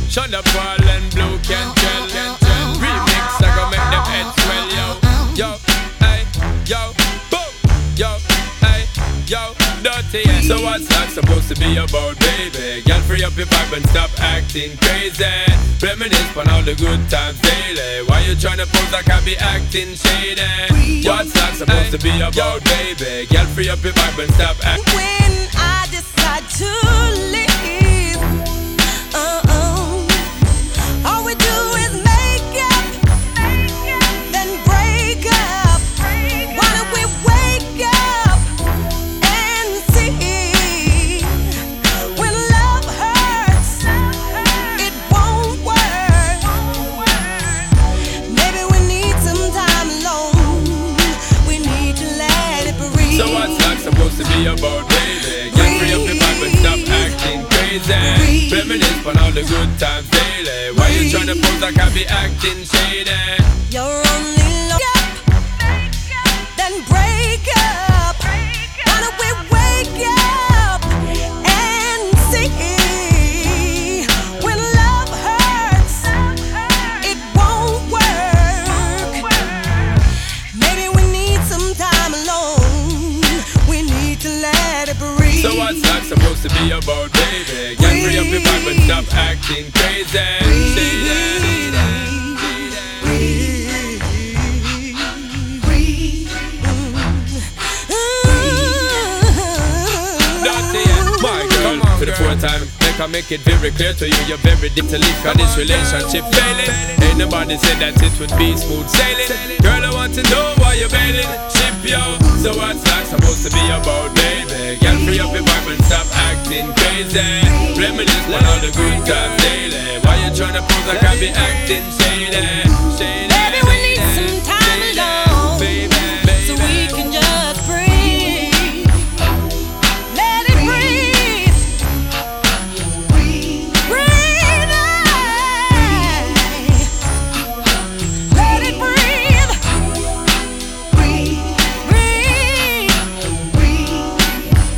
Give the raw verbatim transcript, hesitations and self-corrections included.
Shut up, Paul and Blue can tell. Remix, I gon' make them heads swell, yo. Yo, hey, yo, boom, yo, hey, yo, dirty. Yeah. So what's that supposed to be about, baby? Girl, free up your vibe and stop acting crazy. Reminisce on all the good times daily. Why you tryna pose like I be acting shady? What's that supposed to be about, baby? Girl, free up your vibe and stop acting. When I decide to leave, uh-uh, all we do is make up, then break up. Why don't we wake up and see? When love hurts, it won't work. Maybe we need some time alone. We need to let it breathe. So what's that supposed to be about, baby? Get free up your vibe and stop acting crazy. Reminisce on all the good times daily. Why you tryna pose like I be acting shady? You're only low up, then break up. Why don't we wake up and see? When love hurts, it won't work. Maybe we need some time alone. We need to let it breathe. So what's that supposed to be about, baby? Get free up your vibe and stop acting crazy. Shady. For the fourth time, make I make it very clear to you, you're very deep to leave, cause this relationship failing. Ain't nobody said that it would be smooth sailing. Girl, I want to know why you're bailing. Ship yo, so what's that supposed to be about, baby? Girl, free up your vibe and stop acting crazy. Reminisce on all the good times daily. Why you tryna pose like I be acting shady? Shady.